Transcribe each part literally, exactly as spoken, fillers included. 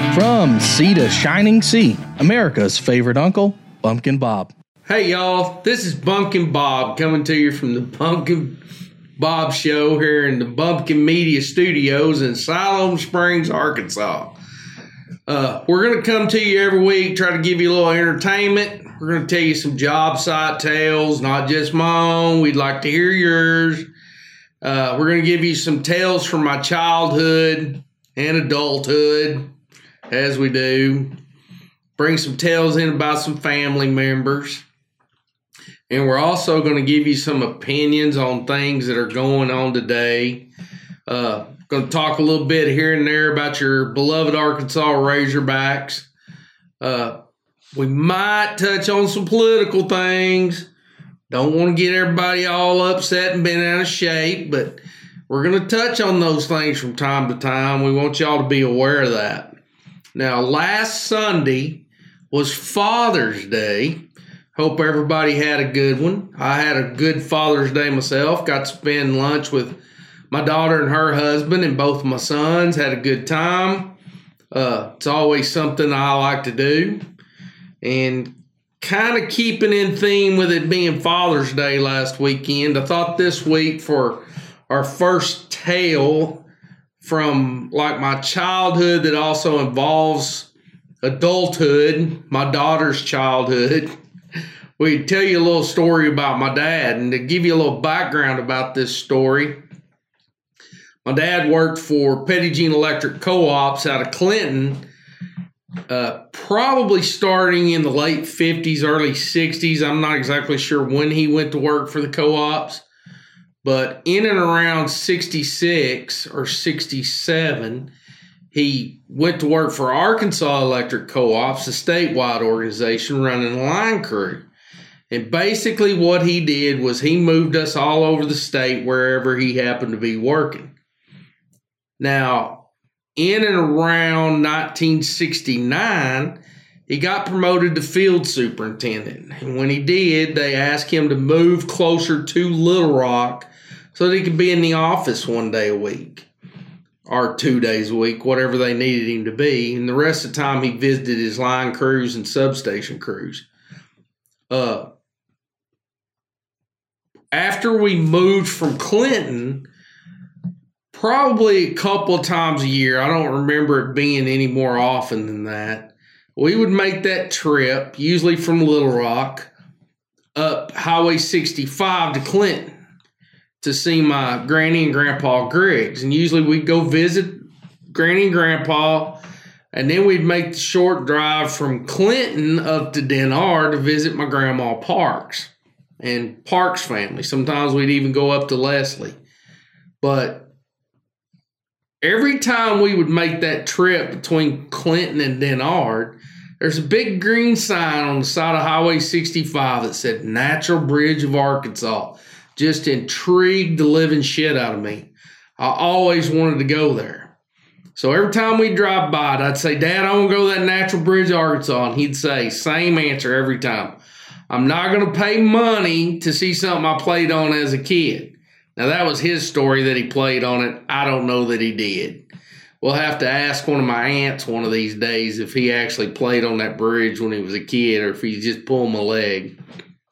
From sea to shining sea, America's favorite uncle, Bumpkin Bob. Hey y'all, this is Bumpkin Bob coming to you from the Bumpkin Bob Show here in the Bumpkin Media Studios in Siloam Springs, Arkansas. Uh, we're going to come to you every week, try to give you a little entertainment. We're going to tell you some job site tales, not just my own. We'd like to hear yours. Uh, we're going to give you some tales from my childhood and adulthood, as we do. Bring some tales in about some family members. And we're also going to give you some opinions on things that are going on today. Uh, going to talk a little bit here and there about your beloved Arkansas Razorbacks. Uh, we might touch on some political things. Don't want to get everybody all upset and bent out of shape, but we're going to touch on those things from time to time. We want y'all to be aware of that. Now, last Sunday was Father's Day. Hope everybody had a good one. I had a good Father's Day myself. Got to spend lunch with my daughter and her husband and both of my sons. Had a good time. Uh, it's always something I like to do. And kind of keeping in theme with it being Father's Day last weekend, I thought this week for our first tale from like my childhood that also involves adulthood, my daughter's childhood, we'd tell you a little story about my dad. And to give you a little background about this story, my dad worked for Petit Jean Electric Co-ops out of Clinton, uh, probably starting in the late fifties, early sixties. I'm not exactly sure when he went to work for the co-ops, but in and around sixty-six or sixty-seven, he went to work for Arkansas Electric Co-ops, a statewide organization running a line crew. And basically what he did was he moved us all over the state wherever he happened to be working. Now, in and around nineteen sixty-nine, he got promoted to field superintendent. And when he did, they asked him to move closer to Little Rock so that he could be in the office one day a week or two days a week, whatever they needed him to be. And the rest of the time, he visited his line crews and substation crews. Uh, after we moved from Clinton, probably a couple of times a year, I don't remember it being any more often than that, we would make that trip, usually from Little Rock, up Highway sixty-five to Clinton to see my granny and grandpa Griggs. And usually we'd go visit granny and grandpa, and then we'd make the short drive from Clinton up to Denard to visit my grandma Parks and Parks' family. Sometimes we'd even go up to Leslie. But every time we would make that trip between Clinton and Denard, there's a big green sign on the side of Highway sixty-five that said Natural Bridge of Arkansas. Just intrigued the living shit out of me. I always wanted to go there. So every time we drive by it, I'd say, Dad, I want to go to that Natural Bridge of Arkansas. And he'd say, same answer every time. I'm not going to pay money to see something I played on as a kid. Now, that was his story that he played on it. I don't know that he did. We'll have to ask one of my aunts one of these days if he actually played on that bridge when he was a kid or if he's just pulling my leg.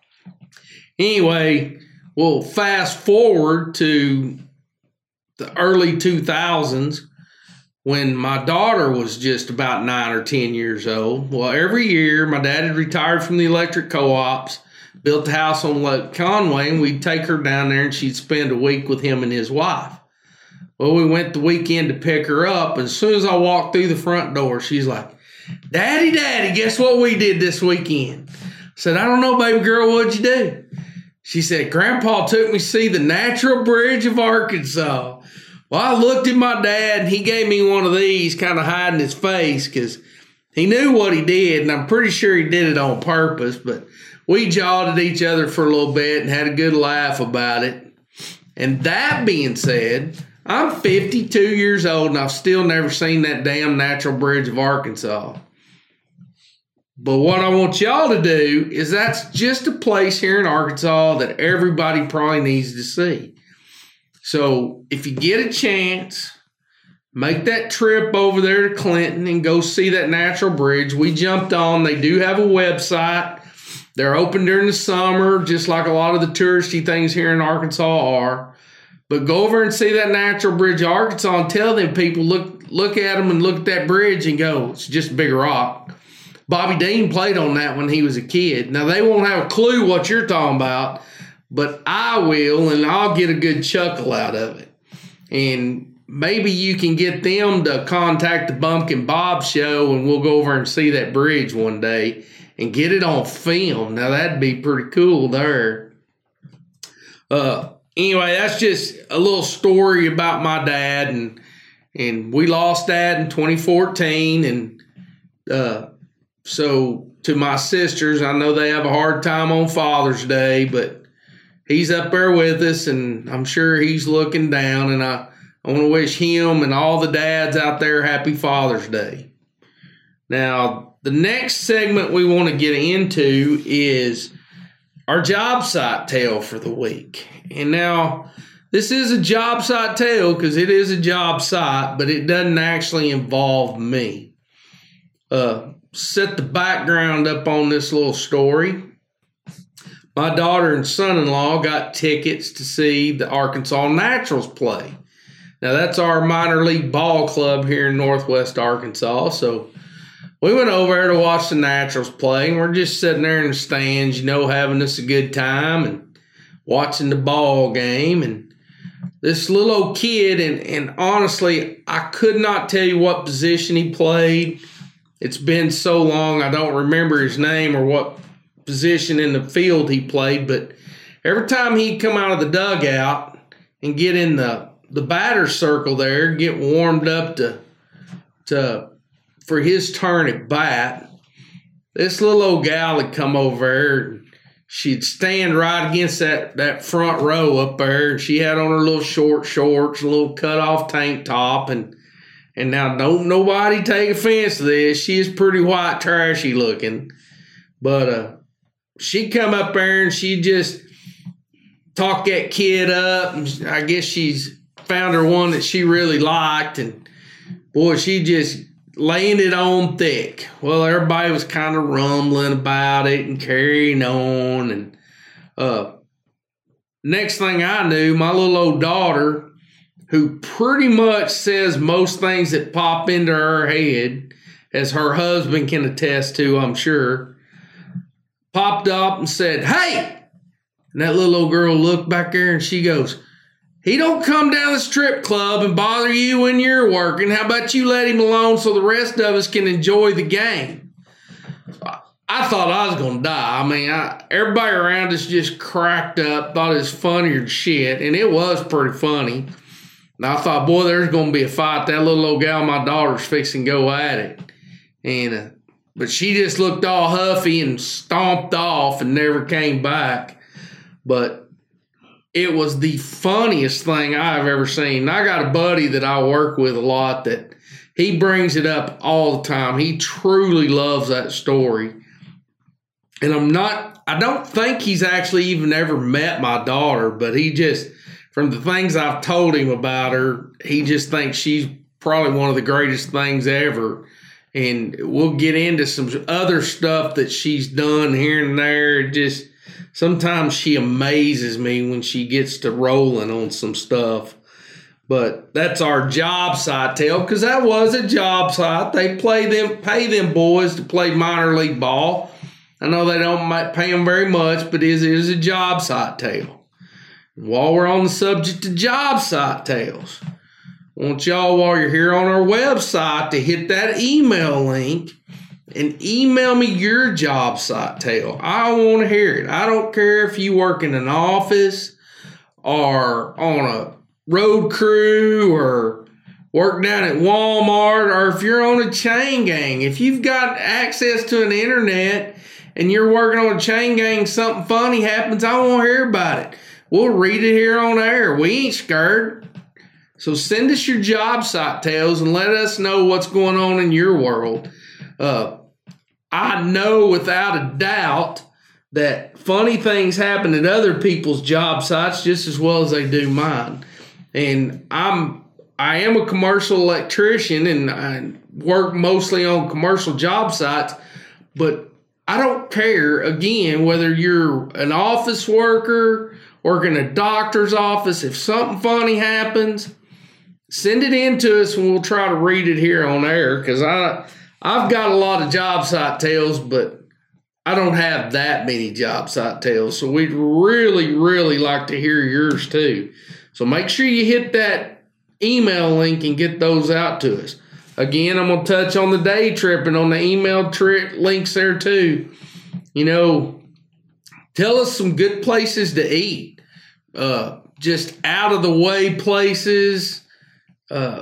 Anyway, we'll fast forward to the early two thousands when my daughter was just about nine or ten years old. Well, every year, my dad had retired from the electric co-ops, built a house on Lake Conway, and we'd take her down there and she'd spend a week with him and his wife. Well, we went the weekend to pick her up, and as soon as I walked through the front door, she's like, Daddy, Daddy, guess what we did this weekend? I said, I don't know, baby girl, what'd you do? She said, Grandpa took me to see the Natural Bridge of Arkansas. Well, I looked at my dad, and he gave me one of these, kind of hiding his face, because he knew what he did, and I'm pretty sure he did it on purpose, but we jawed at each other for a little bit and had a good laugh about it. And that being said, I'm fifty-two years old and I've still never seen that damn Natural Bridge of Arkansas. But what I want y'all to do is that's just a place here in Arkansas that everybody probably needs to see. So if you get a chance, make that trip over there to Clinton and go see that natural bridge. We jumped on. They do have a website. They're open during the summer, just like a lot of the touristy things here in Arkansas are. But go over and see that natural bridge, Arkansas, and tell them people, look look at them and look at that bridge and go, it's just a big rock. Bobby Dean played on that when he was a kid. Now, they won't have a clue what you're talking about, but I will, and I'll get a good chuckle out of it. And maybe you can get them to contact the Bumpkin Bob Show, and we'll go over and see that bridge one day and get it on film. Now, that'd be pretty cool there. Uh, anyway, that's just a little story about my dad, and and we lost Dad in twenty fourteen, and uh, so to my sisters, I know they have a hard time on Father's Day, but he's up there with us, and I'm sure he's looking down, and I, I want to wish him and all the dads out there happy Father's Day. Now, the next segment we want to get into is our job site tale for the week. And now, this is a job site tale because it is a job site, but it doesn't actually involve me. Uh, set the background up on this little story. My daughter and son-in-law got tickets to see the Arkansas Naturals play. Now, that's our minor league ball club here in Northwest Arkansas, so we went over there to watch the Naturals play, and we're just sitting there in the stands, you know, having us a good time and watching the ball game. And this little old kid, and, and honestly, I could not tell you what position he played. It's been so long, I don't remember his name or what position in the field he played, but every time he'd come out of the dugout and get in the, the batter's circle there, get warmed up to to for his turn at bat, this little old gal would come over there, and she'd stand right against that, that front row up there, and she had on her little short shorts, a little cut-off tank top, and and now don't nobody take offense to this. She is pretty white trashy looking, but uh, she'd come up there and she'd just talk that kid up, and I guess she's found her one that she really liked, and boy, she just laying it on thick. Well, everybody was kind of rumbling about it and carrying on. And uh, next thing I knew, my little old daughter, who pretty much says most things that pop into her head, as her husband can attest to, I'm sure, popped up and said, "Hey!" And that little old girl looked back there and she goes, "He don't come down the strip club and bother you when you're working. How about you let him alone so the rest of us can enjoy the game?" I thought I was going to die. I mean, I, everybody around us just cracked up, thought it was funnier than shit, and it was pretty funny. And I thought, boy, there's going to be a fight. That little old gal, my daughter's fixing to go at it. And uh, but she just looked all huffy and stomped off and never came back. But it was the funniest thing I've ever seen. I got a buddy that I work with a lot that he brings it up all the time. He truly loves that story. And I'm not, I don't think he's actually even ever met my daughter, but he just, from the things I've told him about her, he just thinks she's probably one of the greatest things ever. And we'll get into some other stuff that she's done here and there. It just, sometimes she amazes me when she gets to rolling on some stuff. But that's our job site tale, because that was a job site. They play them, pay them boys to play minor league ball. I know they don't pay them very much, but it is, it is a job site tale. And while we're on the subject of job site tales, I want y'all, while you're here on our website, to hit that email link and email me your job site tale. I want to hear it. I don't care if you work in an office or on a road crew or work down at Walmart, or if you're on a chain gang. If you've got access to an internet and you're working on a chain gang, something funny happens, I want to hear about it. We'll read it here on air. We ain't scared. So send us your job site tales and let us know what's going on in your world. Uh, I know without a doubt that funny things happen at other people's job sites just as well as they do mine. And I'm I am a commercial electrician and I work mostly on commercial job sites, but I don't care, again, whether you're an office worker, working a doctor's office. If something funny happens, send it in to us and we'll try to read it here on air, because I, I've got a lot of job site tales, but I don't have that many job site tales. So we'd really, really like to hear yours too. So make sure you hit that email link and get those out to us. Again, I'm going to touch on the day trip and on the email trip links there too. You know, tell us some good places to eat. Uh, just out of the way places. Uh,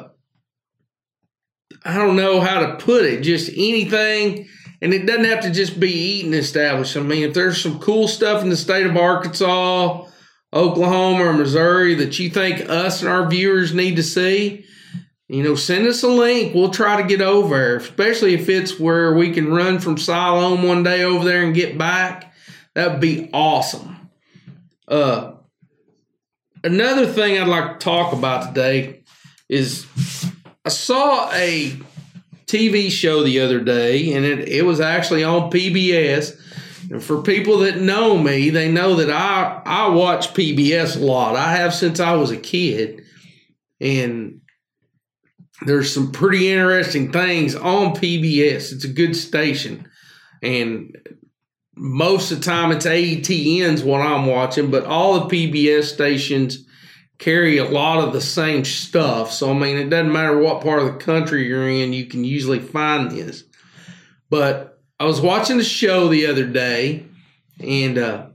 I don't know how to put it. Just anything. And it doesn't have to just be eating established. I mean, if there's some cool stuff in the state of Arkansas, Oklahoma, or Missouri that you think us and our viewers need to see, you know, send us a link. We'll try to get over there, especially if it's where we can run from Siloam one day over there and get back. That would be awesome. Uh, another thing I'd like to talk about today is I saw a T V show the other day, and it, it was actually on P B S. And for people that know me, they know that I, I watch P B S a lot. I have since I was a kid. And there's some pretty interesting things on P B S. It's a good station. And most of the time it's A T N's what I'm watching, but all the P B S stations carry a lot of the same stuff. So, I mean, it doesn't matter what part of the country you're in, you can usually find this. But I was watching the show the other day, and uh,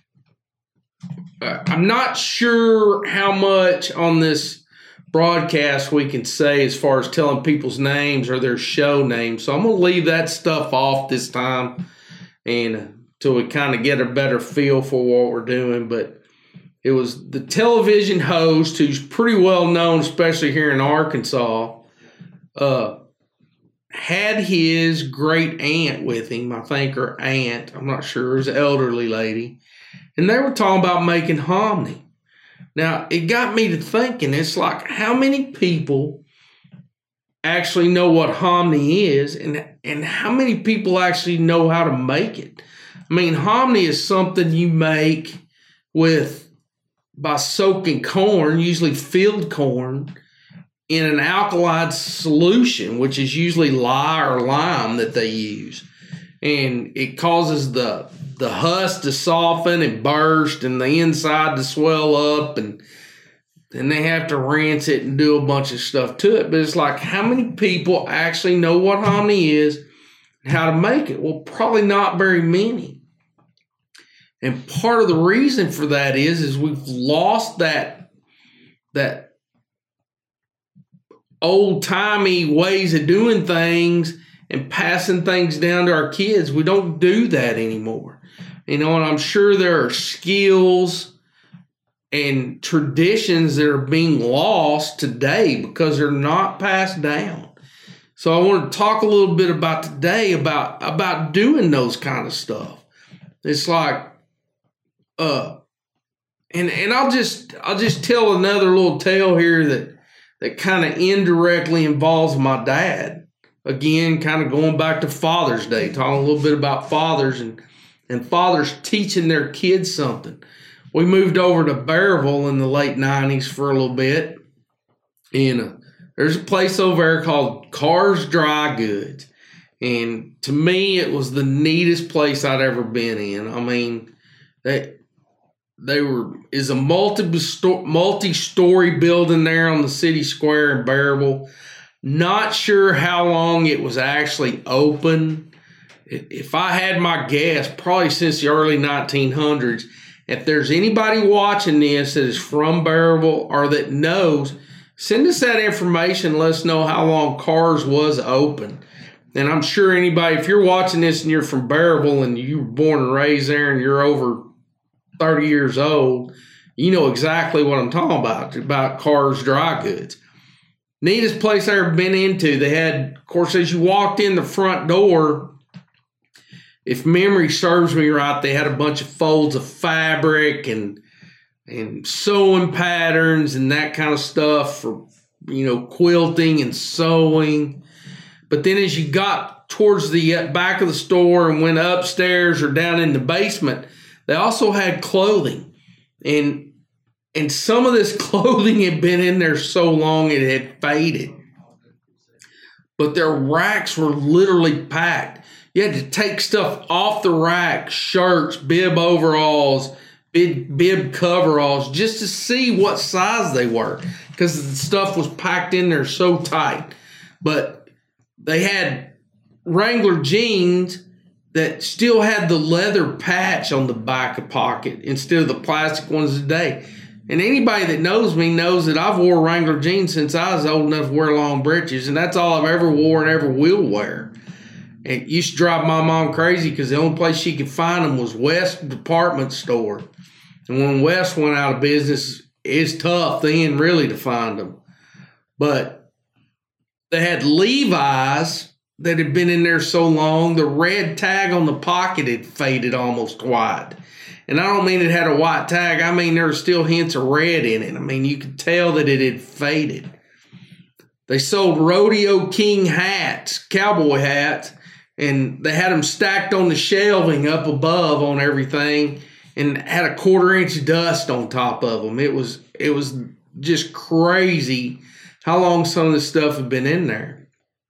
I'm not sure how much on this broadcast we can say as far as telling people's names or their show names. So I'm going to leave that stuff off this time and until we kind of get a better feel for what we're doing. But it was the television host who's pretty well known, especially here in Arkansas, uh, had his great aunt with him, I think, or aunt, I'm not sure, it was an elderly lady, and they were talking about making hominy. Now, it got me to thinking, it's like, how many people actually know what hominy is, and, and how many people actually know how to make it? I mean, hominy is something you make with, by soaking corn, usually field corn, in an alkaline solution, which is usually lye or lime that they use. And it causes the the husk to soften and burst and the inside to swell up, and then they have to rinse it and do a bunch of stuff to it. But it's like, how many people actually know what hominy is and how to make it? Well, probably not very many. And part of the reason for that is, is we've lost that that old-timey ways of doing things and passing things down to our kids. We don't do that anymore. You know, and I'm sure there are skills and traditions that are being lost today because they're not passed down. So I want to talk a little bit about today about, about doing those kind of stuff. It's like, uh, and and I'll just I'll just tell another little tale here that that kind of indirectly involves my dad. Again, kind of going back to Father's Day, talking a little bit about fathers and, and fathers teaching their kids something. We moved over to Bearville in the late nineties for a little bit. And uh, there's a place over there called Carr's Dry Goods. And to me, it was the neatest place I'd ever been in. I mean, they, they were is a multi multi-story building there on the city square in Bearville. Not sure how long it was actually open. If I had my guess, probably since the early nineteen hundreds. If there's anybody watching this that is from Bearville or that knows, send us that information. Let us know how long Carr's was open. And I'm sure anybody, if you're watching this and you're from Bearville and you were born and raised there and you're over thirty years old, you know exactly what I'm talking about, about Carr's Dry Goods. Neatest place I ever been into. They had, of course, as you walked in the front door, if memory serves me right, they had a bunch of folds of fabric and and sewing patterns and that kind of stuff for you know, quilting and sewing. But then as you got towards the back of the store and went upstairs or down in the basement, they also had clothing. And and some of this clothing had been in there so long it had faded. But their racks were literally packed. You had to take stuff off the rack, shirts, bib overalls, bib, bib coveralls, just to see what size they were, because the stuff was packed in there so tight. But they had Wrangler jeans that still had the leather patch on the back of pocket instead of the plastic ones today. And anybody that knows me knows that I've wore Wrangler jeans since I was old enough to wear long breeches, and that's all I've ever wore and ever will wear. And it used to drive my mom crazy because the only place she could find them was West Department Store. And when West went out of business, it's tough then really to find them. But they had Levi's that had been in there so long, the red tag on the pocket had faded almost white. And I don't mean it had a white tag. I mean there were still hints of red in it. I mean, you could tell that it had faded. They sold Rodeo King hats, cowboy hats, and they had them stacked on the shelving up above on everything and had a quarter inch dust on top of them. It was, it was just crazy how long some of this stuff had been in there.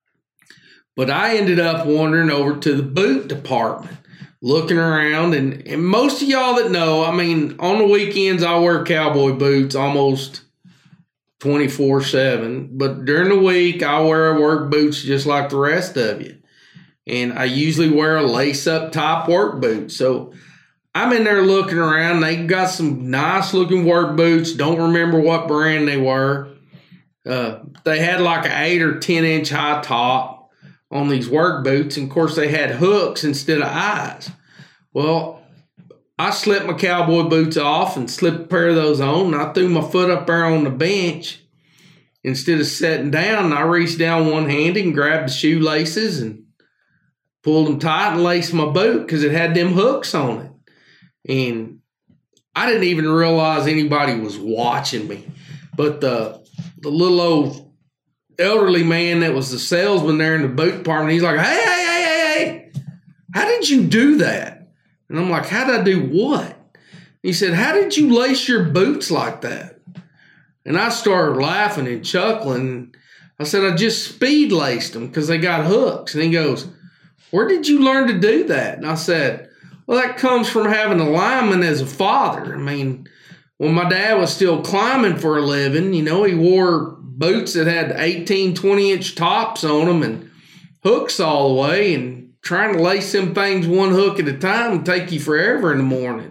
But I ended up wandering over to the boot department, looking around, and, and most of y'all that know, I mean, on the weekends I wear cowboy boots almost twenty-four seven, but during the week I wear work boots just like the rest of you. And I usually wear a lace-up top work boot. So I'm in there looking around. They got some nice-looking work boots. Don't remember what brand they were. Uh, they had like an eight or ten inch high top on these work boots. And, of course, they had hooks instead of eyes. Well, I slipped my cowboy boots off and slipped a pair of those on. And I threw my foot up there on the bench. Instead of sitting down, I reached down one-handed and grabbed the shoelaces and pulled them tight and laced my boot because it had them hooks on it. And I didn't even realize anybody was watching me. But the the little old elderly man that was the salesman there in the boot department, he's like, hey, hey, hey, hey, hey, how did you do that? And I'm like, how did I do what? He said, how did you lace your boots like that? And I started laughing and chuckling. I said, I just speed laced them because they got hooks. And he goes, where did you learn to do that? And I said, well, that comes from having a lineman as a father. I mean, when my dad was still climbing for a living, you know, he wore boots that had eighteen, twenty inch tops on them and hooks all the way, and trying to lace them things one hook at a time would take you forever in the morning.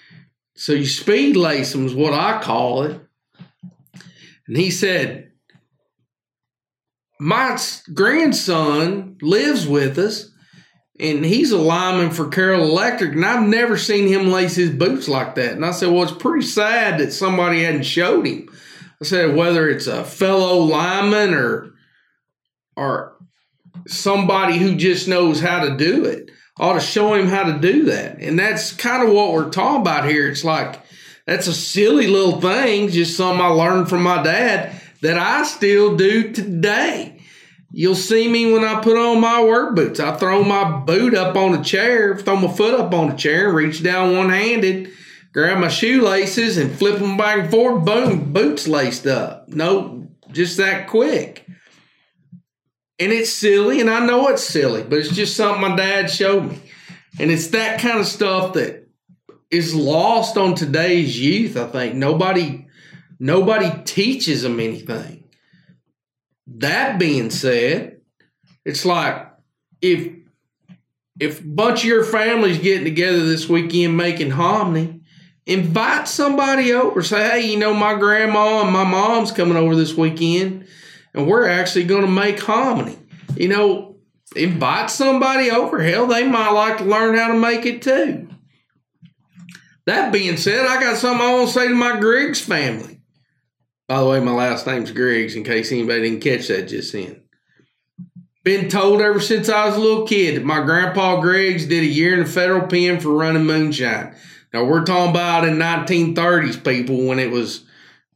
So you speed lace them is what I call it. And he said, my grandson lives with us, and he's a lineman for Carroll Electric, and I've never seen him lace his boots like that. And I said, well, it's pretty sad that somebody hadn't showed him. I said, whether it's a fellow lineman or, or somebody who just knows how to do it, ought to show him how to do that. And that's kind of what we're talking about here. It's like, that's a silly little thing, just something I learned from my dad that I still do today. You'll see me when I put on my work boots. I throw my boot up on a chair, throw my foot up on a chair, reach down one-handed, grab my shoelaces and flip them back and forth, boom, boots laced up. No, just that quick. And it's silly, and I know it's silly, but it's just something my dad showed me. And it's that kind of stuff that is lost on today's youth, I think. Nobody, nobody teaches them anything. That being said, it's like if if a bunch of your family's getting together this weekend making hominy, invite somebody over. Say, hey, you know, my grandma and my mom's coming over this weekend, and we're actually going to make hominy. You know, invite somebody over. Hell, they might like to learn how to make it too. That being said, I got something I want to say to my Griggs family. By the way, my last name's Griggs, in case anybody didn't catch that just then. Been told ever since I was a little kid that my grandpa Griggs did a year in the federal pen for running moonshine. Now, we're talking about in nineteen thirties, people, when it was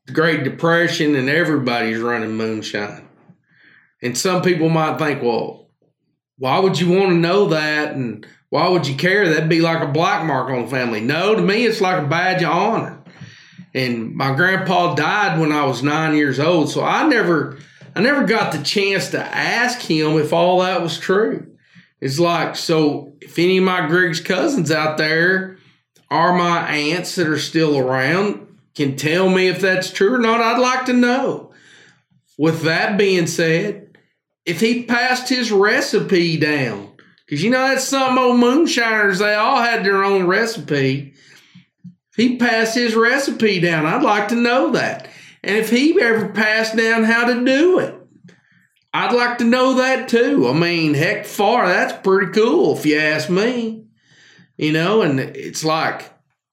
the Great Depression and everybody's running moonshine. And some people might think, well, why would you want to know that? And why would you care? That'd be like a black mark on the family. No, to me, it's like a badge of honor. And my grandpa died when I was nine years old, so I never, I never got the chance to ask him if all that was true. It's like, so if any of my Griggs cousins out there are my aunts that are still around, can tell me if that's true or not, I'd like to know. With that being said, if he passed his recipe down, because you know that's some old moonshiners, they all had their own recipe. If he passed his recipe down, I'd like to know that. And if he ever passed down how to do it, I'd like to know that too. I mean, heck, far, that's pretty cool if you ask me. You know, and it's like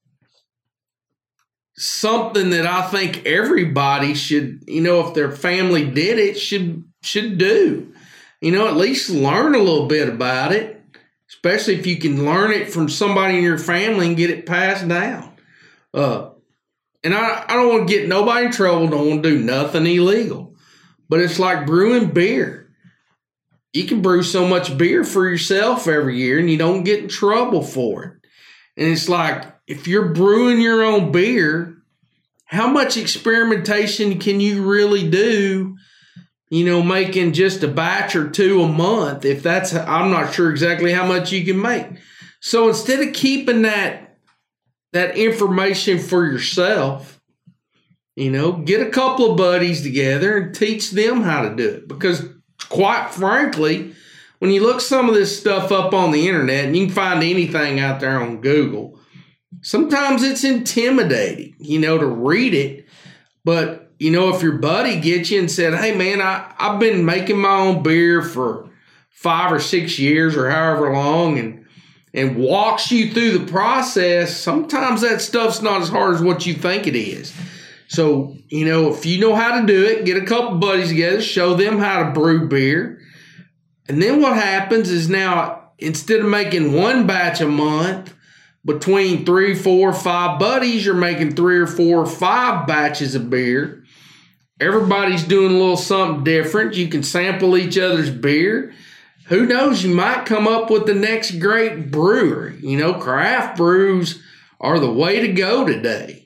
something that I think everybody should, you know, if their family did it, should should do. You know, at least learn a little bit about it, especially if you can learn it from somebody in your family and get it passed down. Uh, and I, I don't want to get nobody in trouble, don't want to do nothing illegal. But it's like brewing beer. You can brew so much beer for yourself every year and you don't get in trouble for it. And it's like, if you're brewing your own beer, how much experimentation can you really do, you know, making just a batch or two a month? If that's, I'm not sure exactly how much you can make. So instead of keeping that, that information for yourself, you know, get a couple of buddies together and teach them how to do it. Because quite frankly, when you look some of this stuff up on the internet, and you can find anything out there on Google, sometimes it's intimidating, you know, to read it. But, you know, if your buddy gets you and said, hey, man, I, I've been making my own beer for five or six years or however long, and and walks you through the process, sometimes that stuff's not as hard as what you think it is. So, you know, if you know how to do it, get a couple buddies together, show them how to brew beer. And then what happens is now, instead of making one batch a month, between three, four, five buddies, you're making three or four or five batches of beer. Everybody's doing a little something different. You can sample each other's beer. Who knows, you might come up with the next great brewery. You know, craft brews are the way to go today.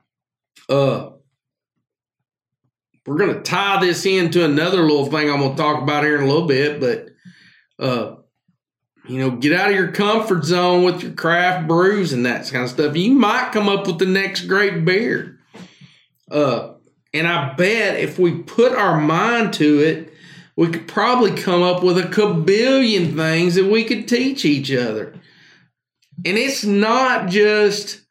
Uh, we're going to tie this into another little thing I'm going to talk about here in a little bit, but, uh, you know, get out of your comfort zone with your craft brews and that kind of stuff. You might come up with the next great beer. Uh, and I bet if we put our mind to it, we could probably come up with a kabillion things that we could teach each other. And it's not just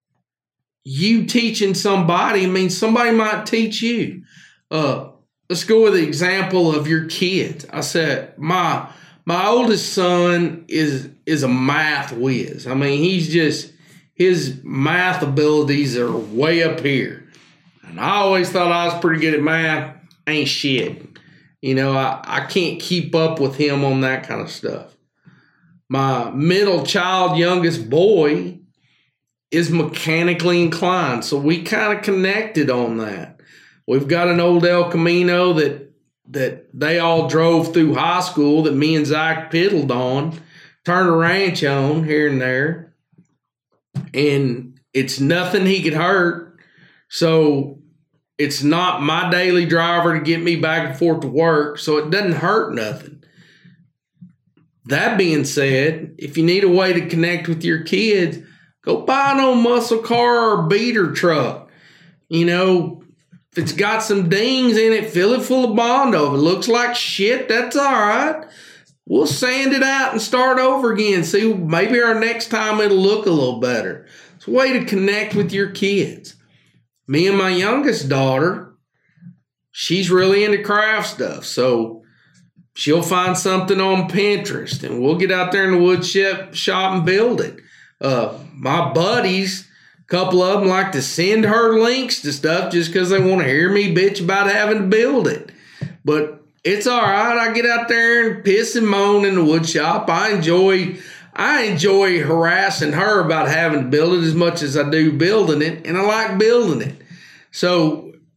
you teaching somebody. I mean, somebody might teach you. Uh, let's go with the example of your kids. I said, my my oldest son is is a math whiz. I mean, he's just, his math abilities are way up here. And I always thought I was pretty good at math. Ain't shit. You know, I, I can't keep up with him on that kind of stuff. My middle child, youngest boy, is mechanically inclined. So we kind of connected on that. We've got an old El Camino that that they all drove through high school that me and Zach piddled on, turned a ranch on here and there. And it's nothing he could hurt. So it's not my daily driver to get me back and forth to work, so it doesn't hurt nothing. That being said, if you need a way to connect with your kids, go buy an old muscle car or beater truck. You know, if it's got some dings in it, fill it full of Bondo. If it looks like shit, that's all right. We'll sand it out and start over again. See, maybe our next time it'll look a little better. It's a way to connect with your kids. Me and my youngest daughter, she's really into craft stuff. So she'll find something on Pinterest and we'll get out there in the wood shop and build it. Uh, my buddies, a couple of them like to send her links to stuff just because they want to hear me bitch about having to build it. But it's all right. I get out there and piss and moan in the wood shop. I enjoy I enjoy harassing her about having to build it as much as I do building it, and I like building it. So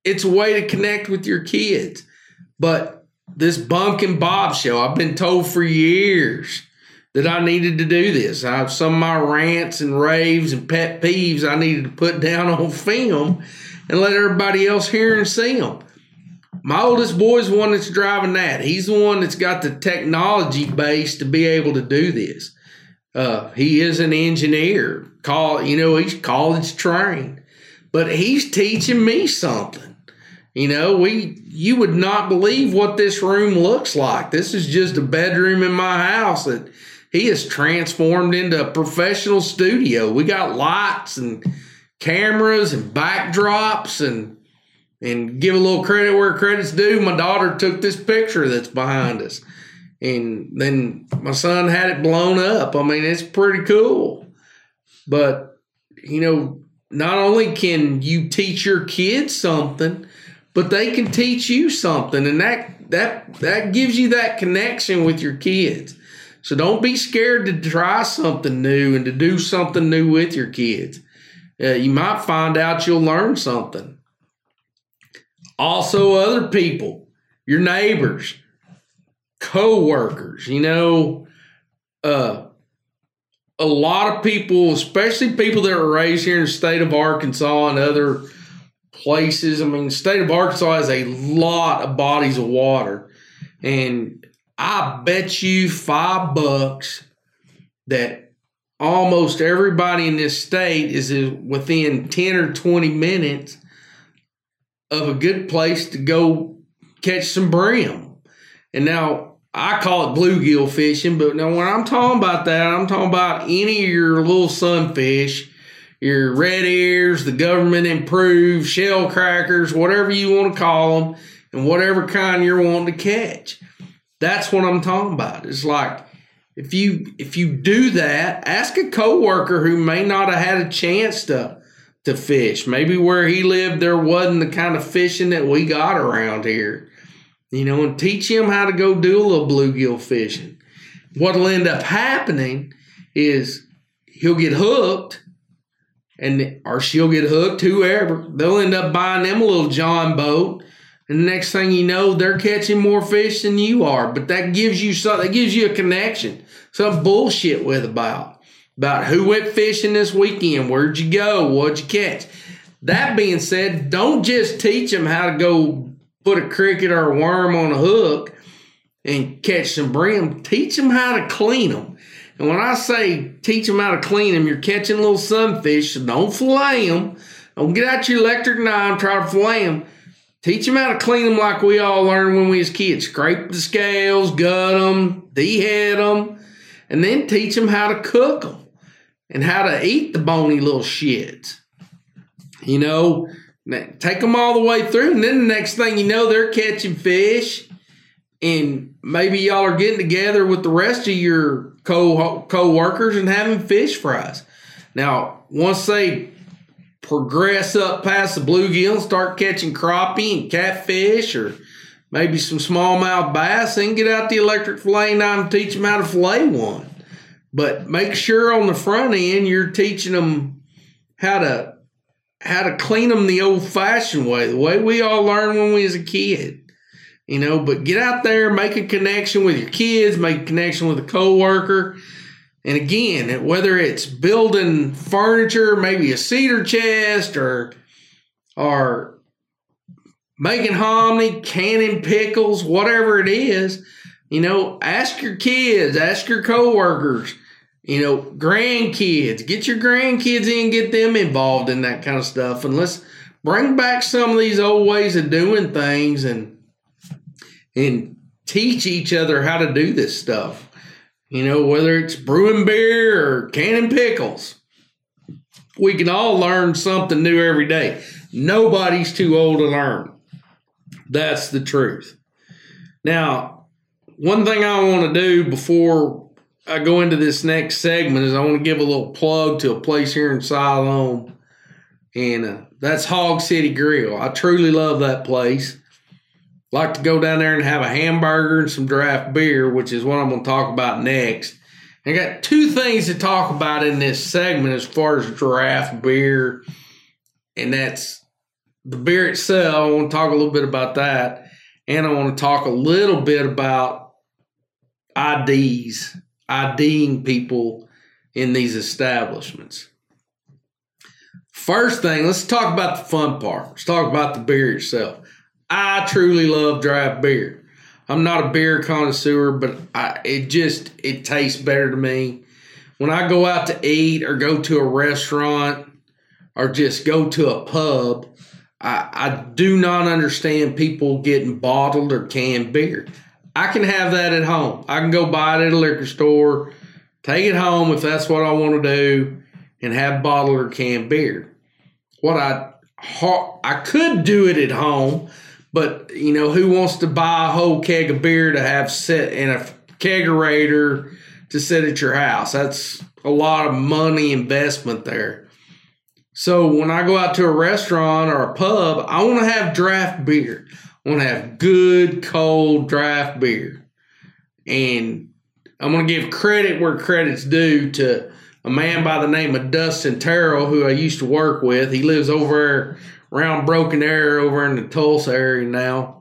it's a way to connect with your kids. But this Bunk and Bob show, I've been told for years that I needed to do this. I have some of my rants and raves and pet peeves I needed to put down on film and let everybody else hear and see them. My oldest boy's the one that's driving that. He's the one that's got the technology base to be able to do this. Uh, he is an engineer. Call, you know, he's college trained. But he's teaching me something. You know, we you would not believe what this room looks like. This is just a bedroom in my house that he has transformed into a professional studio. We got lights and cameras and backdrops, and and give a little credit where credit's due. My daughter took this picture that's behind us, and then my son had it blown up. I mean, it's pretty cool. But, you know, not only can you teach your kids something, but they can teach you something, and that that that gives you that connection with your kids. So don't be scared to try something new and to do something new with your kids. Uh, you might find out you'll learn something. Also, other people, your neighbors, co-workers, you know, uh, a lot of people, especially people that were raised here in the state of Arkansas and other places. I mean, the state of Arkansas has a lot of bodies of water. And I bet you five bucks that almost everybody in this state is within ten or twenty minutes of a good place to go catch some brim. And now I call it bluegill fishing, but now when I'm talking about that, I'm talking about any of your little sunfish, your red ears, the government improved, shell crackers, whatever you want to call them, and whatever kind you're wanting to catch. That's what I'm talking about. It's like, if you if you do that, ask a coworker who may not have had a chance to to fish. Maybe where he lived, there wasn't the kind of fishing that we got around here. You know, and teach him how to go do a little bluegill fishing. What'll end up happening is he'll get hooked, and or she'll get hooked, whoever. They'll end up buying them a little John boat, and the next thing you know, they're catching more fish than you are. But that gives you something. That gives you a connection. Some bullshit with about about who went fishing this weekend, where'd you go, what'd you catch. That being said, don't just teach them how to go put a cricket or a worm on a hook and catch some brim. Teach them how to clean them. And when I say teach them how to clean them, you're catching little sunfish, so don't fillet them. Don't get out your electric knife and try to fillet them. Teach them how to clean them like we all learned when we was kids. Scrape the scales, gut them, dehead them, and then teach them how to cook them and how to eat the bony little shits. You know, take them all the way through, and then the next thing you know, they're catching fish, and maybe y'all are getting together with the rest of your co co-workers and having fish fries. Now, once they progress up past the bluegill and start catching crappie and catfish or maybe some smallmouth bass, then get out the electric fillet knife and teach them how to fillet one. But make sure on the front end you're teaching them how to how to clean them the old-fashioned way, the way we all learned when we was a kid. You know, but get out there, make a connection with your kids, make a connection with a coworker. And again, whether it's building furniture, maybe a cedar chest, or or making hominy, canning pickles, whatever it is, you know, ask your kids, ask your coworkers, you know, grandkids, get your grandkids in, get them involved in that kind of stuff. And let's bring back some of these old ways of doing things and and teach each other how to do this stuff. You know, whether it's brewing beer or canning pickles, we can all learn something new every day. Nobody's too old to learn. That's the truth. Now, one thing I want to do before I go into this next segment is I want to give a little plug to a place here in Siloam, and uh, that's Hog City Grill. I truly love that place. Like to go down there and have a hamburger and some draft beer, which is what I'm going to talk about next. I got two things to talk about in this segment as far as draft beer, and that's the beer itself, I want to talk a little bit about that. And I want to talk a little bit about I Ds, IDing people in these establishments. First thing, let's talk about the fun part. Let's talk about the beer itself. I truly love draft beer. I'm not a beer connoisseur, but I, it just, it tastes better to me. When I go out to eat or go to a restaurant or just go to a pub, I, I do not understand people getting bottled or canned beer. I can have that at home. I can go buy it at a liquor store, take it home if that's what I want to do, and have bottled or canned beer. What I I could do it at home, but you know, who wants to buy a whole keg of beer to have set in a kegerator to sit at your house? That's a lot of money investment there. So when I go out to a restaurant or a pub, I want to have draft beer. I want to have good, cold draft beer. And I'm going to give credit where credit's due to a man by the name of Dustin Terrell, who I used to work with. He lives over around Broken Arrow over in the Tulsa area now.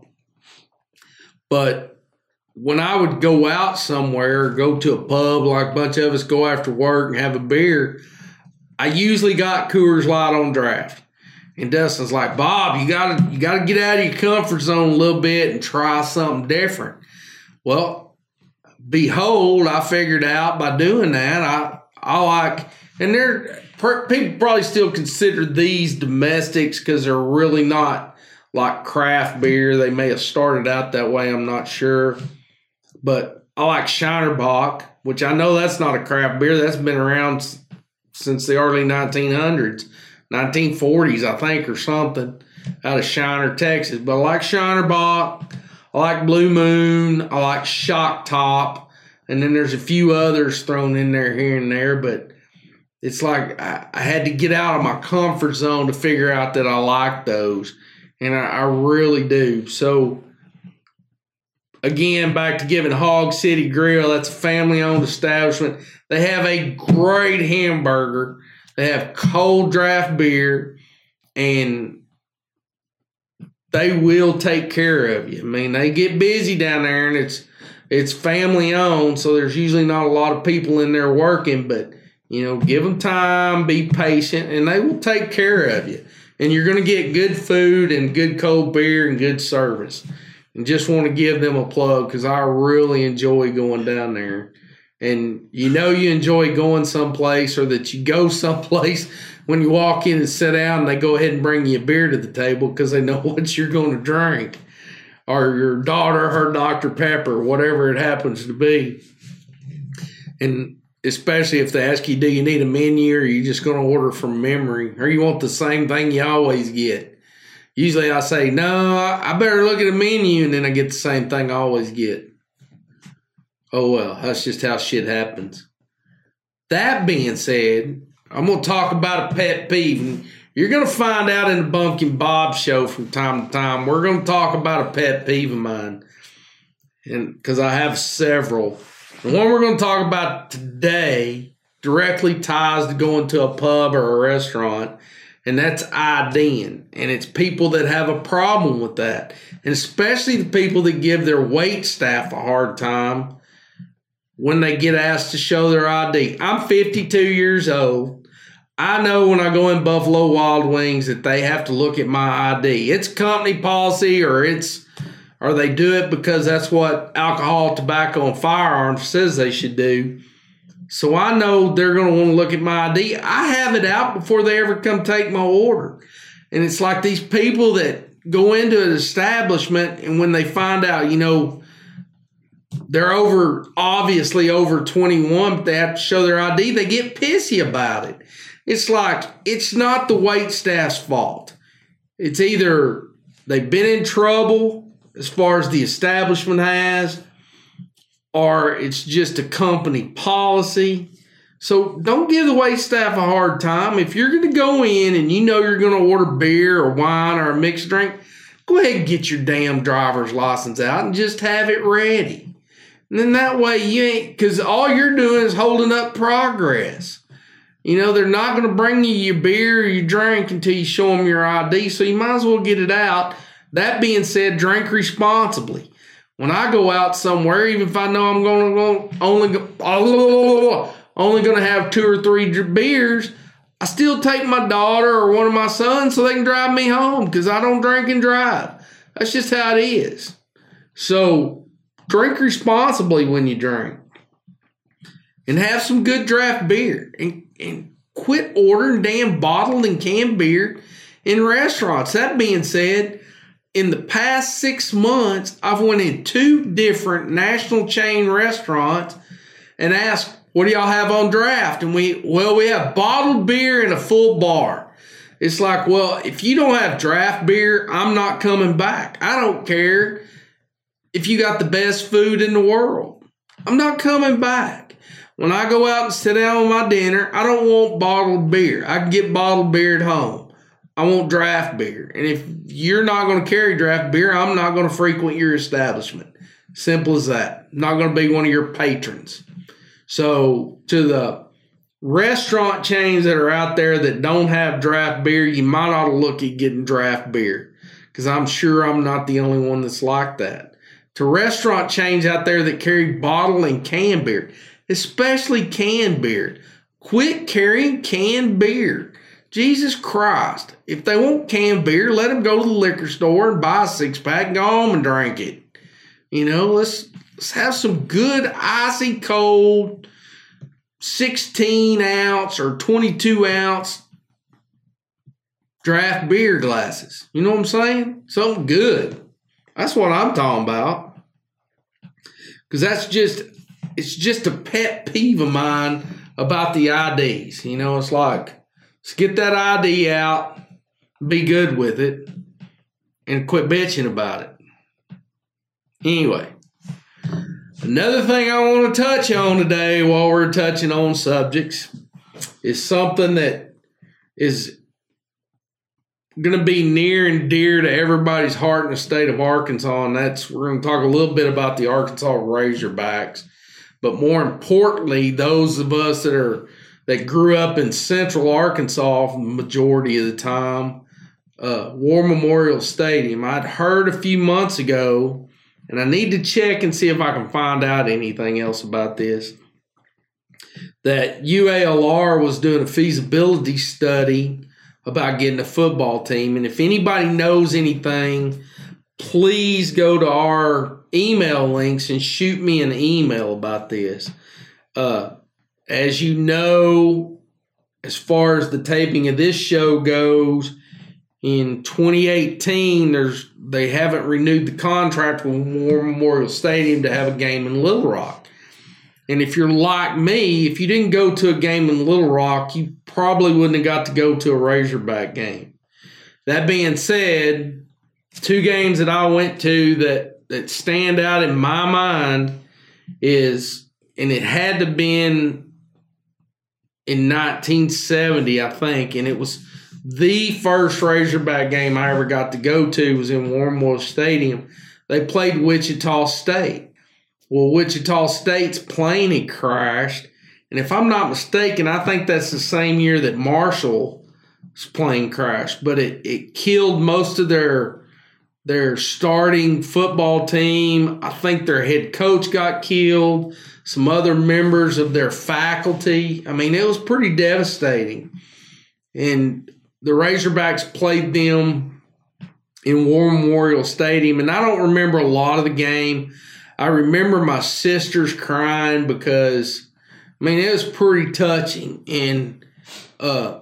But when I would go out somewhere or go to a pub, like a bunch of us go after work and have a beer, I usually got Coors Light on draft. And Dustin's like, Bob, you gotta you gotta get out of your comfort zone a little bit and try something different. Well, behold, I figured out by doing that, I I like, and they're people probably still consider these domestics because they're really not like craft beer. They may have started out that way, I'm not sure. But I like Shiner Bock, which I know that's not a craft beer. That's been around since the early nineteen hundreds. nineteen forties, I think, or something, out of Shiner, Texas. But I like Shiner Bock. I like Blue Moon. I like Shock Top. And then there's a few others thrown in there here and there. But it's like I, I had to get out of my comfort zone to figure out that I like those. And I, I really do. So, again, back to giving Hog City Grill. That's a family-owned establishment. They have a great hamburger. They have cold draft beer, and they will take care of you. I mean, they get busy down there, and it's it's family owned, so there's usually not a lot of people in there working. But you know, give them time, be patient, and they will take care of you. And you're going to get good food and good cold beer and good service. And just want to give them a plug because I really enjoy going down there. And you know you enjoy going someplace, or that you go someplace when you walk in and sit down and they go ahead and bring you a beer to the table because they know what you're going to drink. Or your daughter, her Doctor Pepper, whatever it happens to be. And especially if they ask you, do you need a menu, or are you just going to order from memory? Or you want the same thing you always get? Usually I say, no, I better look at a menu, and then I get the same thing I always get. Oh, well, that's just how shit happens. That being said, I'm going to talk about a pet peeve. And you're going to find out in the Bumpkin Bob show from time to time. We're going to talk about a pet peeve of mine, and because I have several. The one we're going to talk about today directly ties to going to a pub or a restaurant, and that's IDing. And it's people that have a problem with that, and especially the people that give their wait staff a hard time when they get asked to show their I D. I'm fifty-two years old. I know when I go in Buffalo Wild Wings that they have to look at my I D. It's company policy, or it's or they do it because that's what alcohol, tobacco, and firearms says they should do. So I know they're going to want to look at my I D. I have it out before they ever come take my order. And it's like these people that go into an establishment, and when they find out, you know, they're over, obviously over twenty-one, but they have to show their I D, they get pissy about it. It's like, it's not the wait staff's fault. It's either they've been in trouble as far as the establishment has, or it's just a company policy. So don't give the wait staff a hard time. If you're going to go in and you know you're going to order beer or wine or a mixed drink, go ahead and get your damn driver's license out and just have it ready. And then that way you ain't, because all you're doing is holding up progress. You know, they're not going to bring you your beer or your drink until you show them your I D, so you might as well get it out. That being said, drink responsibly. When I go out somewhere, even if I know I'm going to only go, only going to have two or three beers, I still take my daughter or one of my sons so they can drive me home because I don't drink and drive. That's just how it is. So drink responsibly when you drink. And have some good draft beer. And, and quit ordering damn bottled and canned beer in restaurants. That being said, in the past six months, I've went in two different national chain restaurants and asked, what do y'all have on draft? And we, well, we have bottled beer and a full bar. It's like, well, if you don't have draft beer, I'm not coming back. I don't care if you got the best food in the world. I'm not coming back. When I go out and sit down with my dinner, I don't want bottled beer. I can get bottled beer at home. I want draft beer. And if you're not going to carry draft beer, I'm not going to frequent your establishment. Simple as that. I'm not going to be one of your patrons. So to the restaurant chains that are out there that don't have draft beer, you might ought to look at getting draft beer because I'm sure I'm not the only one that's like that. To restaurant chains out there that carry bottled and canned beer, especially canned beer, quit carrying canned beer. Jesus Christ. If they want canned beer, let them go to the liquor store and buy a six-pack and go home and drink it. You know, let's, let's have some good icy cold sixteen ounce or twenty-two ounce draft beer glasses. You know what I'm saying? Something good. That's what I'm talking about. Because that's just, it's just a pet peeve of mine about the I Ds. You know, it's like, let's get that I D out, be good with it, and quit bitching about it. Anyway, another thing I want to touch on today while we're touching on subjects is something that is going to be near and dear to everybody's heart in the state of Arkansas, and that's we're going to talk a little bit about the Arkansas Razorbacks, but more importantly, those of us that are that grew up in central Arkansas for the majority of the time, uh, War Memorial Stadium. I'd heard a few months ago, and I need to check and see if I can find out anything else about this, that U A L R was doing a feasibility study about getting a football team. And if anybody knows anything, please go to our email links and shoot me an email about this. Uh, As you know, as far as the taping of this show goes, in twenty eighteen, there's they haven't renewed the contract with War Memorial Stadium to have a game in Little Rock. And if you're like me, if you didn't go to a game in Little Rock, you probably wouldn't have got to go to a Razorback game. That being said, two games that I went to that, that stand out in my mind is, and it had to been in nineteen seventy, I think, and it was the first Razorback game I ever got to go to was in War Memorial Stadium. They played Wichita State. Well, Wichita State's plane had crashed, and if I'm not mistaken, I think that's the same year that Marshall's plane crashed, but it, it killed most of their, their starting football team. I think their head coach got killed. Some other members of their faculty. I mean, it was pretty devastating. And the Razorbacks played them in War Memorial Stadium, and I don't remember a lot of the game. I remember my sisters crying because, I mean, it was pretty touching. And uh,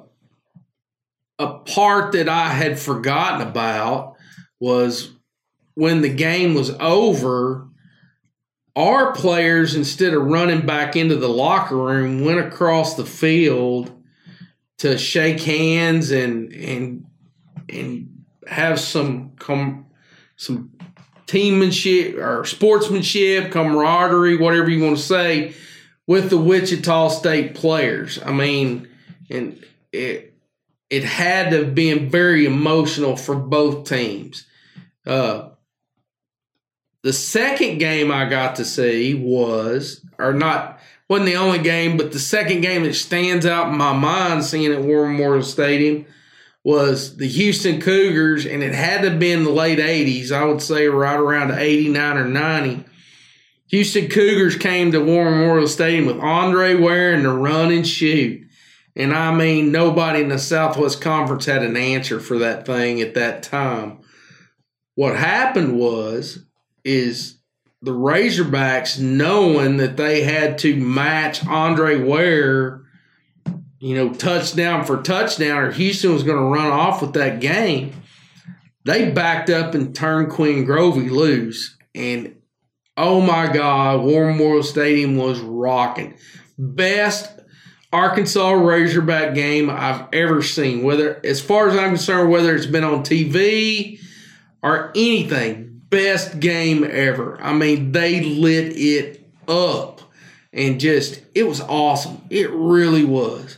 a part that I had forgotten about was when the game was over, our players, instead of running back into the locker room, went across the field to shake hands and and and have some com, some teammanship or sportsmanship, camaraderie, whatever you want to say, with the Wichita State players. I mean, and it it had to have been very emotional for both teams. Uh, The second game I got to see was, or not, wasn't the only game, but the second game that stands out in my mind seeing at War Memorial Stadium was the Houston Cougars, and it had to have been the late eighties, I would say right around eighty-nine or ninety. Houston Cougars came to War Memorial Stadium with Andre Ware and the run and shoot. And I mean, nobody in the Southwest Conference had an answer for that thing at that time. What happened was, is the Razorbacks, knowing that they had to match Andre Ware, you know, touchdown for touchdown, or Houston was going to run off with that game, they backed up and turned Quinn Grovey loose. And, oh, my God, War Memorial Stadium was rocking. Best Arkansas Razorback game I've ever seen. Whether, as far as I'm concerned, whether it's been on T V or anything, best game ever. I mean, they lit it up. And just, it was awesome. It really was.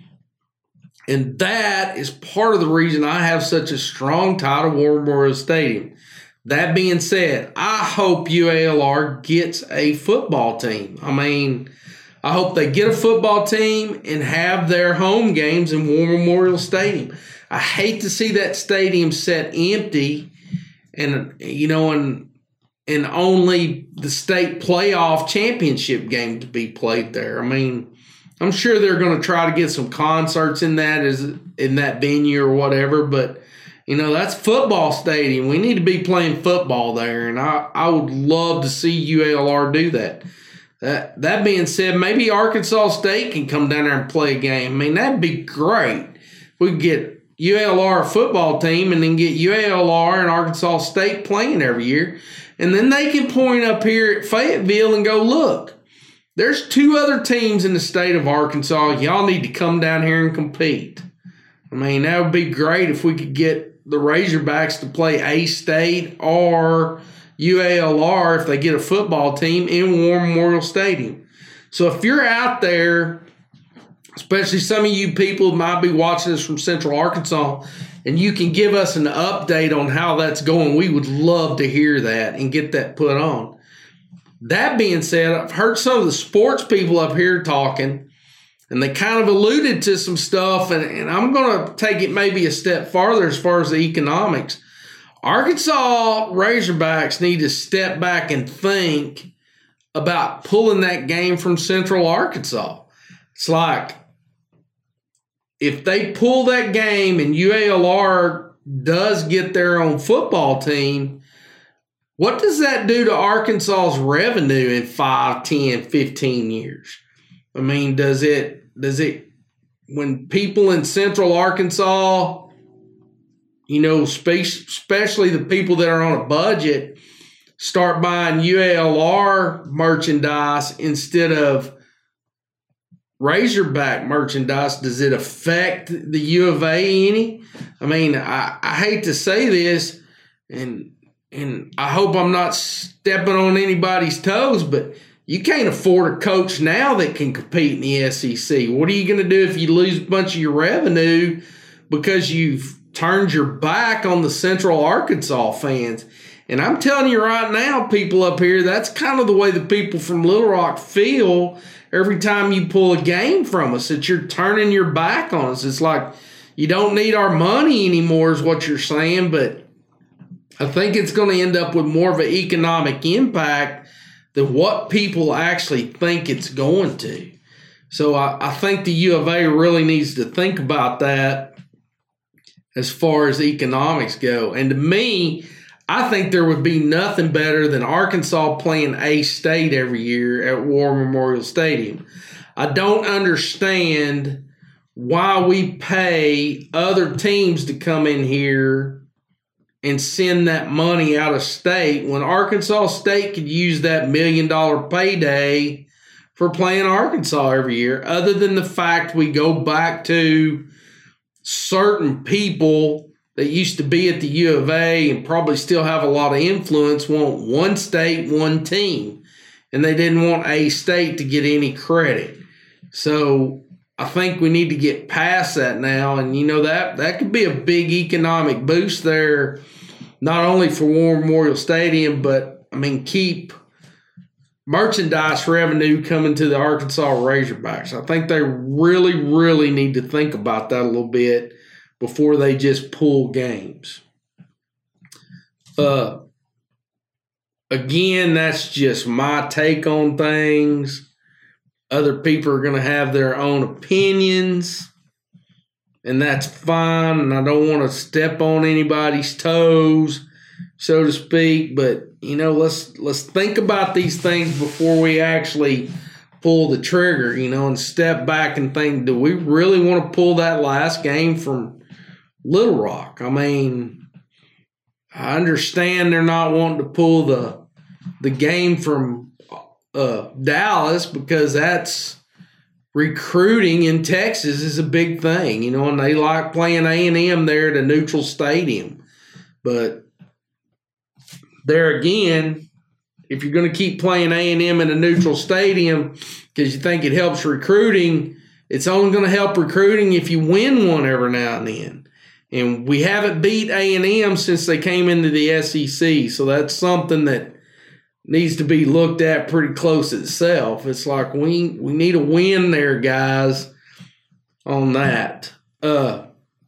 And that is part of the reason I have such a strong tie to War Memorial Stadium. That being said, I hope U A L R gets a football team. I mean, I hope they get a football team and have their home games in War Memorial Stadium. I hate to see that stadium set empty and, you know, and and only the state playoff championship game to be played there. I mean, I'm sure they're going to try to get some concerts in that as in that venue or whatever, but you know, that's football stadium. We need to be playing football there, and I, I would love to see U A L R do that. That that being said, maybe Arkansas State can come down there and play a game. I mean, that'd be great. We could get U A L R a football team and then get U A L R and Arkansas State playing every year. And then they can point up here at Fayetteville and go, look, there's two other teams in the state of Arkansas. Y'all need to come down here and compete. I mean, that would be great if we could get the Razorbacks to play A-State or U A L R if they get a football team in War Memorial Stadium. So if you're out there, especially some of you people who might be watching this from Central Arkansas, and you can give us an update on how that's going, we would love to hear that and get that put on. That being said, I've heard some of the sports people up here talking, and they kind of alluded to some stuff, and, and I'm going to take it maybe a step farther as far as the economics. Arkansas Razorbacks need to step back and think about pulling that game from Central Arkansas. It's like, if they pull that game and U A L R does get their own football team, what does that do to Arkansas's revenue in five, ten, fifteen years? I mean, does it, does it, when people in Central Arkansas, you know, especially the people that are on a budget, start buying U A L R merchandise instead of Razorback merchandise, does it affect the U of A any? I mean, I, I hate to say this, and and I hope I'm not stepping on anybody's toes, but you can't afford a coach now that can compete in the S E C. What are you going to do if you lose a bunch of your revenue because you've turned your back on the Central Arkansas fans? And I'm telling you right now, people up here, that's kind of the way the people from Little Rock feel every time you pull a game from us, that you're turning your back on us. It's like you don't need our money anymore is what you're saying, but I think it's going to end up with more of an economic impact than what people actually think it's going to. So I, I think the U of A really needs to think about that as far as economics go. And to me, I think there would be nothing better than Arkansas playing A-State every year at War Memorial Stadium. I don't understand why we pay other teams to come in here and send that money out of state when Arkansas State could use that million dollar payday for playing Arkansas every year, other than the fact we go back to certain people that used to be at the U of A and probably still have a lot of influence, want one state, one team, and they didn't want A-State to get any credit. So I think we need to get past that now, and you know that that could be a big economic boost there, not only for War Memorial Stadium, but I mean, keep merchandise revenue coming to the Arkansas Razorbacks. I think they really, really need to think about that a little bit before they just pull games. Uh, again, that's just my take on things. Other people are going to have their own opinions, and that's fine. And I don't want to step on anybody's toes, so to speak. But you know, let's let's think about these things before we actually pull the trigger. You know, and step back and think: do we really want to pull that last game from Little Rock? I mean, I understand they're not wanting to pull the the game from uh, Dallas because that's recruiting in Texas is a big thing, you know, and they like playing A and M there at a neutral stadium. But there again, if you're going to keep playing A and M in a neutral stadium because you think it helps recruiting, it's only going to help recruiting if you win one every now and then. And we haven't beat A and M since they came into the S E C, so that's something that needs to be looked at pretty close itself. It's like we we need a win there, guys, on that. Uh,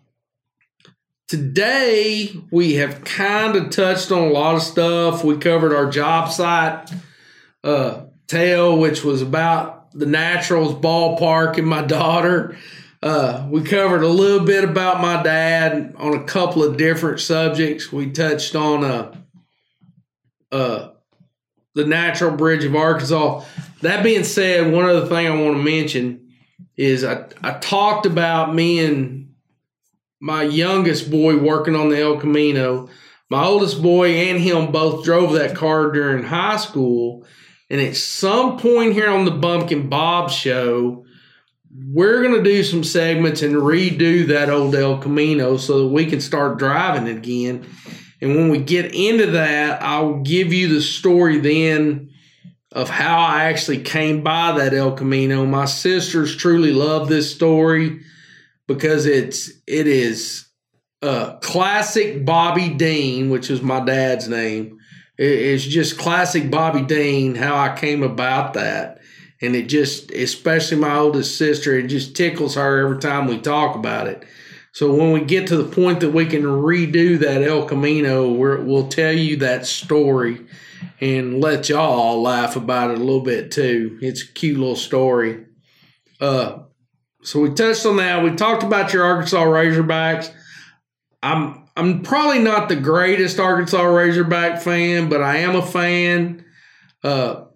today, we have kind of touched on a lot of stuff. We covered our job site uh, tale, which was about the Naturals ballpark and my daughter. Uh, we covered a little bit about my dad on a couple of different subjects. We touched on uh, uh, the Natural Bridge of Arkansas. That being said, one other thing I want to mention is I, I talked about me and my youngest boy working on the El Camino. My oldest boy and him both drove that car during high school. And at some point here on the Bumpkin Bob Show, we're going to do some segments and redo that old El Camino so that we can start driving it again. And when we get into that, I'll give you the story then of how I actually came by that El Camino. My sisters truly love this story because it's it is uh, classic Bobby Dean, which is my dad's name. It's just classic Bobby Dean, how I came about that. And it just, especially my oldest sister, it just tickles her every time we talk about it. So when we get to the point that we can redo that El Camino, we're, we'll tell you that story and let y'all laugh about it a little bit too. It's a cute little story. Uh, so we touched on that. We talked about your Arkansas Razorbacks. I'm I'm probably not the greatest Arkansas Razorback fan, but I am a fan. Uh,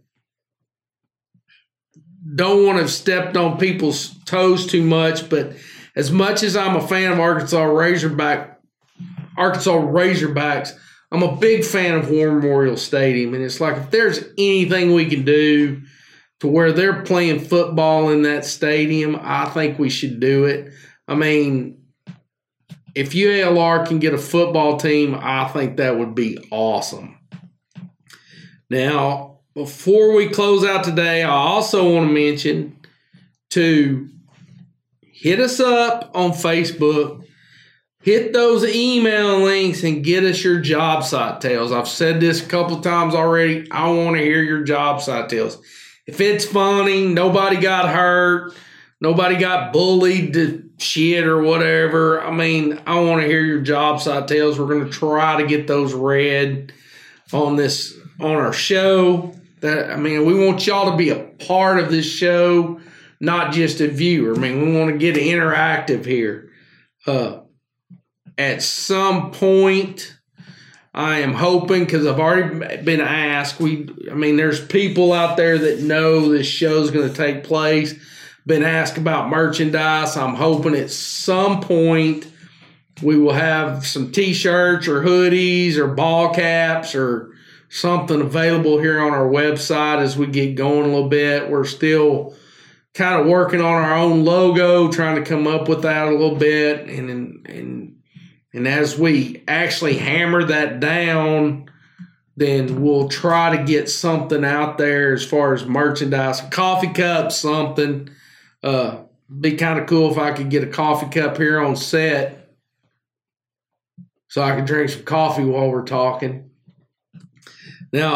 don't want to have stepped on people's toes too much, but as much as I'm a fan of Arkansas Razorback, Arkansas Razorbacks, I'm a big fan of War Memorial Stadium. And it's like if there's anything we can do to where they're playing football in that stadium, I think we should do it. I mean, if U A L R can get a football team, I think that would be awesome. Now, before we close out today, I also want to mention to hit us up on Facebook, hit those email links, and get us your job site tales. I've said this a couple times already. I want to hear your job site tales. If it's funny, nobody got hurt, nobody got bullied to shit or whatever, I mean, I want to hear your job site tales. We're going to try to get those read on this on our show. That I mean, we want y'all to be a part of this show, not just a viewer. I mean, we want to get interactive here. Uh, at some point, I am hoping, because I've already been asked, we, I mean, there's people out there that know this show's going to take place, been asked about merchandise. I'm hoping at some point we will have some T-shirts or hoodies or ball caps or something available here on our website as we get going a little bit. We're still kind of working on our own logo, trying to come up with that a little bit. And, and, and as we actually hammer that down, then we'll try to get something out there as far as merchandise, a coffee cup, something. Uh, be kind of cool if I could get a coffee cup here on set so I can drink some coffee while we're talking. Now,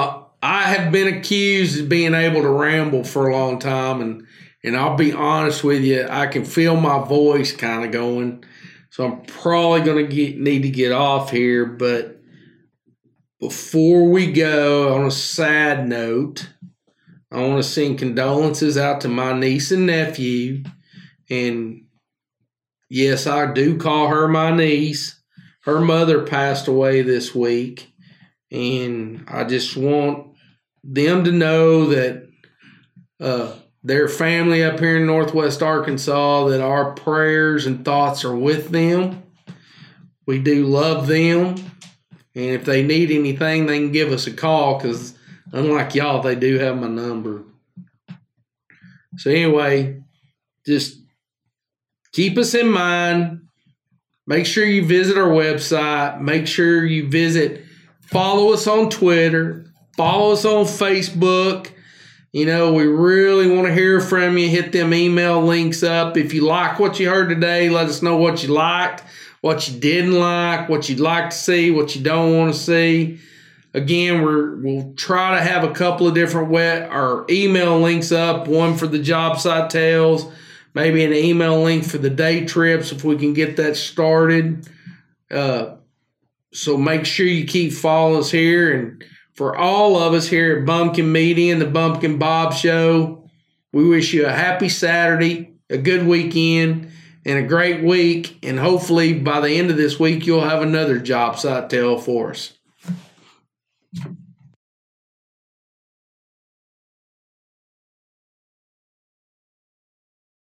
I have been accused of being able to ramble for a long time, and and I'll be honest with you, I can feel my voice kind of going. So I'm probably going to get need to get off here. But before we go, on a sad note, I want to send condolences out to my niece and nephew. And yes, I do call her my niece. Her mother passed away this week. And I just want them to know that uh, their family up here in Northwest Arkansas, that our prayers and thoughts are with them. We do love them. And if they need anything, they can give us a call, because unlike y'all, they do have my number. So anyway, just keep us in mind. Make sure you visit our website. Make sure you visit, follow us on Twitter. Follow us on Facebook. You know, we really want to hear from you. Hit them email links up. If you like what you heard today, let us know what you liked, what you didn't like, what you'd like to see, what you don't want to see. Again, we're, we'll try to have a couple of different web, or email links up, one for the job site tales, maybe an email link for the day trips if we can get that started. Uh, so make sure you keep following us here. And for all of us here at Bumpkin Media and the Bumpkin Bob Show, we wish you a happy Saturday, a good weekend, and a great week. And hopefully by the end of this week, you'll have another job site tale for us.